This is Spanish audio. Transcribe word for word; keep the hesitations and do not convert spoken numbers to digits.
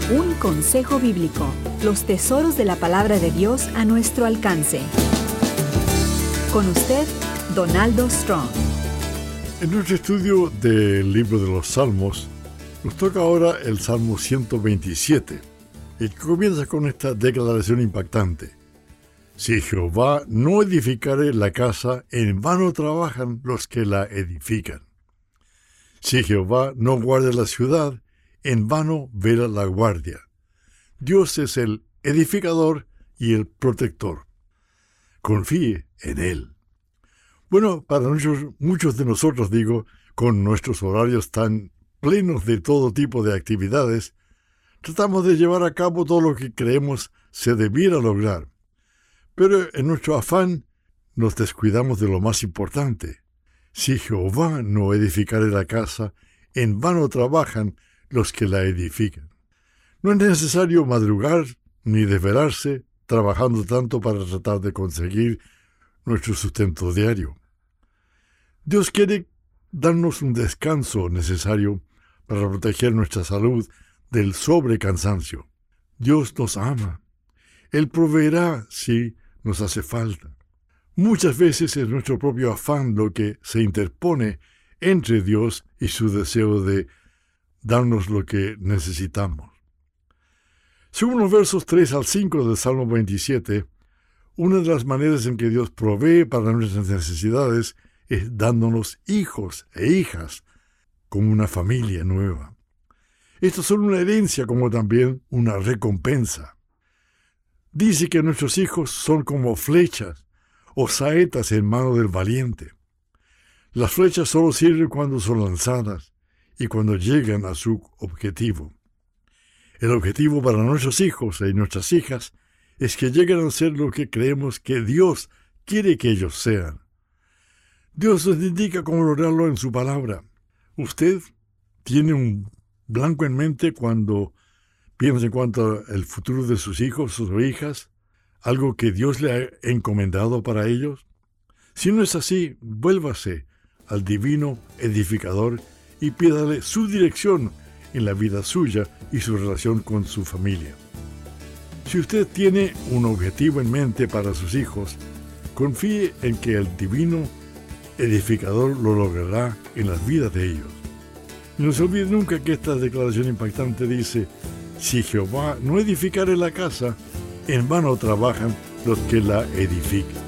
Un consejo bíblico, los tesoros de la palabra de Dios a nuestro alcance. Con usted, Donaldo Strong. En nuestro estudio del libro de los Salmos, nos toca ahora el Salmo ciento veintisiete, el que comienza con esta declaración impactante. Si Jehová no edificare la casa, en vano trabajan los que la edifican. Si Jehová no guarda la ciudad, en vano vela la guardia. Dios es el edificador y el protector. Confíe en Él. Bueno, para muchos, muchos de nosotros, digo, con nuestros horarios tan plenos de todo tipo de actividades, tratamos de llevar a cabo todo lo que creemos se debiera lograr. Pero en nuestro afán nos descuidamos de lo más importante. Si Jehová no edificare la casa, en vano trabajan los que la edifican. No es necesario madrugar ni desvelarse trabajando tanto para tratar de conseguir nuestro sustento diario. Dios quiere darnos un descanso necesario para proteger nuestra salud del sobrecansancio. Dios nos ama. Él proveerá si nos hace falta. Muchas veces es nuestro propio afán lo que se interpone entre Dios y su deseo de darnos lo que necesitamos. Según los versos tres al cinco del Salmo veintisiete, una de las maneras en que Dios provee para nuestras necesidades es dándonos hijos e hijas, como una familia nueva. Estos son una herencia como también una recompensa. Dice que nuestros hijos son como flechas o saetas en mano del valiente. Las flechas solo sirven cuando son lanzadas y cuando llegan a su objetivo. El objetivo para nuestros hijos y nuestras hijas es que lleguen a ser lo que creemos que Dios quiere que ellos sean. Dios nos indica cómo lograrlo en su palabra. Usted tiene un blanco en mente cuando piensa en cuanto al futuro de sus hijos o hijas, algo que Dios le ha encomendado para ellos. Si no es así, vuélvase al divino edificador y pídale su dirección en la vida suya y su relación con su familia. Si usted tiene un objetivo en mente para sus hijos, confíe en que el divino edificador lo logrará en las vidas de ellos. Y no se olvide nunca que esta declaración impactante dice: si Jehová no edificare la casa, en vano trabajan los que la edifican.